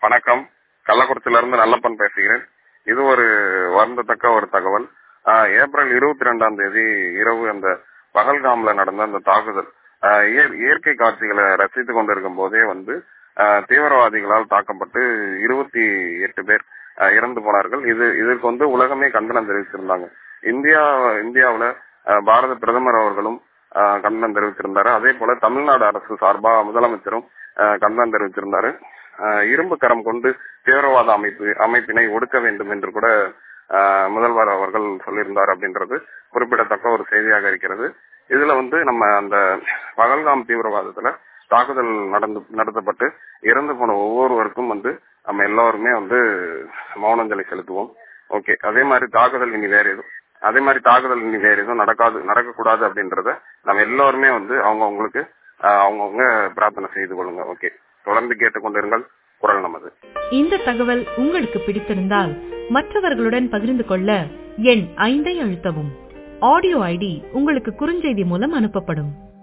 வணக்கம். கள்ளக்குறிச்சியிலிருந்து நல்லப்பன் பேசுகிறேன். இது ஒரு வருந்தத்தக்க ஒரு தகவல். ஏப்ரல் 22 இரவு அந்த பகல்காம்ல நடந்த அந்த தாக்குதல், இயற்கை காட்சிகளை ரசித்துக் கொண்டிருக்கும் போதே தீவிரவாதிகளால் தாக்கப்பட்டு 28 பேர் இறந்து போனார்கள். இதற்கு உலகமே கண்டனம் தெரிவிச்சிருந்தாங்க. இந்தியாவுல பாரத பிரதமர் அவர்களும் கண்டனம் தெரிவிச்சிருந்தாரு. அதே போல தமிழ்நாடு அரசு சார்பாக முதலமைச்சரும் கண்டனம் தெரிவிச்சிருந்தாரு. இரும்பு கரம் கொண்டு தீவிரவாத அமைப்பினை ஒடுக்க வேண்டும் என்று கூட முதல்வர் அவர்கள் சொல்லியிருந்தார் அப்படின்றது குறிப்பிடத்தக்க ஒரு செய்தியாக இருக்கிறது. இதுல நம்ம அந்த பகல்காம் தீவிரவாதத்துல தாக்குதல் நடத்தப்பட்டு இறந்து போன ஒவ்வொருவருக்கும் நம்ம எல்லாருமே மௌனஞ்சலி செலுத்துவோம். ஓகே. அதே மாதிரி தாக்குதல் இனி வேற எதுவும் நடக்கக்கூடாது அப்படின்றத நம்ம எல்லாருமே அவங்கவுங்களுக்கு அவங்கவுங்க பிரார்த்தனை செய்து கொள்ளுங்க. ஓகே. தொடர்ந்து கேட்டுக்கொண்டிருங்கள் குரல் நமது. இந்த தகவல் உங்களுக்கு பிடித்திருந்தால் மற்றவர்களுடன் பகிர்ந்து கொள்ள எண் 5 அழுத்தவும். ஆடியோ ஐடி உங்களுக்கு குறுஞ்செய்தி மூலம் அனுப்பப்படும்.